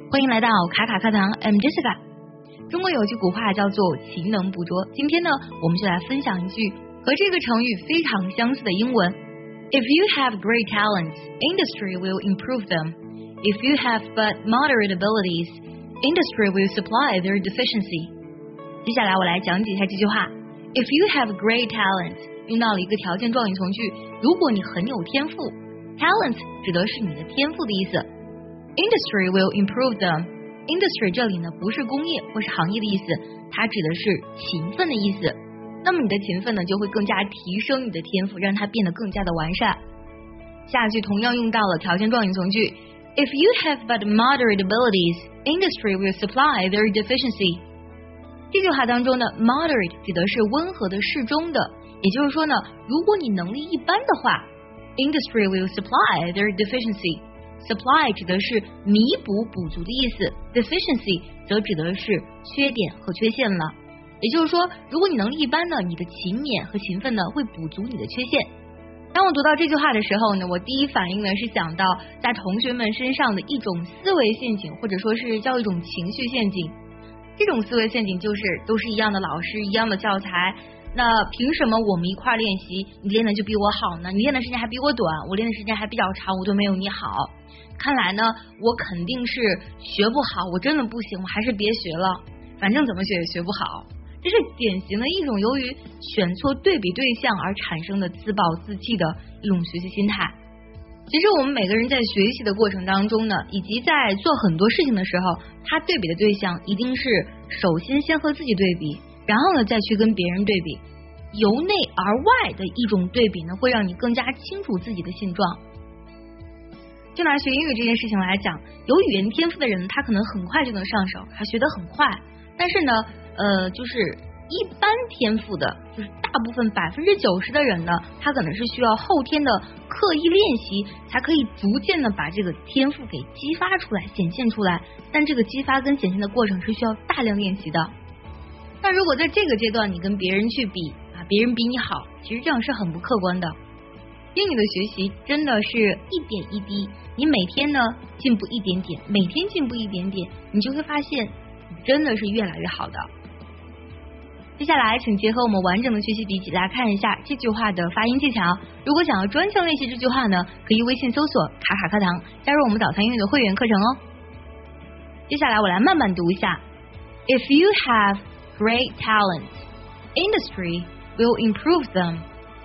欢迎来到卡卡课堂 ，I'm Jessica。中国有句古话叫做勤能补拙，今天呢，我们就来分享一句和这个成语非常相似的英文 ：If you have great talents, industry will improve them. If you have but moderate abilities, industry will supply their deficiency. 接下来我来讲解一下这句话 ：If you have great talent， 用到了一个条件状语从句，如果你很有天赋 ，talent 指的是你的天赋的意思。Industry will improve them. Industry 这里呢不是工业或是行业的意思，它指的是勤奋的意思。那么你的勤奋呢就会更加提升你的天赋，让它变得更加的完善。下句同样用到了条件状语从句 If you have but moderate abilities, industry will supply their deficiency. 这句话当中呢 moderate 指的是温和的适中的，也就是说呢如果你能力一般的话 industry will supply their deficiency.Supply 指的是弥补补足的意思 ，deficiency 则指的是缺点和缺陷了。也就是说，如果你能力一般呢，你的勤勉和勤奋呢会补足你的缺陷。当我读到这句话的时候呢，我第一反应呢是想到在同学们身上的一种思维陷阱，或者说是叫一种情绪陷阱。这种思维陷阱就是都是一样的老师，一样的教材。那凭什么我们一块练习，你练的就比我好呢？你练的时间还比我短，我练的时间还比较长，我就没有你好。看来呢，我肯定是学不好，我真的不行，我还是别学了，反正怎么学也学不好。这是典型的一种由于选错对比对象而产生的自暴自弃的一种学习心态。其实我们每个人在学习的过程当中呢，以及在做很多事情的时候，他对比的对象一定是首先和自己对比，然后呢再去跟别人对比。由内而外的一种对比呢，会让你更加清楚自己的现状。就拿学英语这件事情来讲，有语言天赋的人他可能很快就能上手，还学得很快，但是呢就是一般天赋的，就是大部分90%的人呢，他可能是需要后天的刻意练习才可以逐渐的把这个天赋给激发出来显现出来，但这个激发跟显现的过程是需要大量练习的。那如果在这个阶段你跟别人去比别人比你好，其实这样是很不客观的。英语的学习真的是一点一滴，你每天呢进步一点点，每天进步一点点，你就会发现你真的是越来越好的。接下来请结合我们完整的学习笔记来看一下这句话的发音技巧。如果想要专项练习这句话呢，可以微信搜索卡卡课堂，加入我们早餐英语的会员课程哦。接下来我来慢慢读一下 If you have great talent, industry will improve them.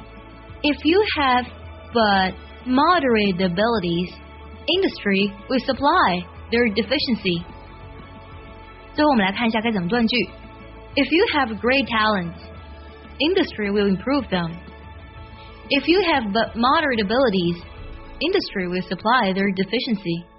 If you have but moderate abilities, industry will supply their deficiency. 最后我们来看一下该怎么断句 If you have great talent, industry will improve them. If you have but moderate abilities, industry will supply their deficiency.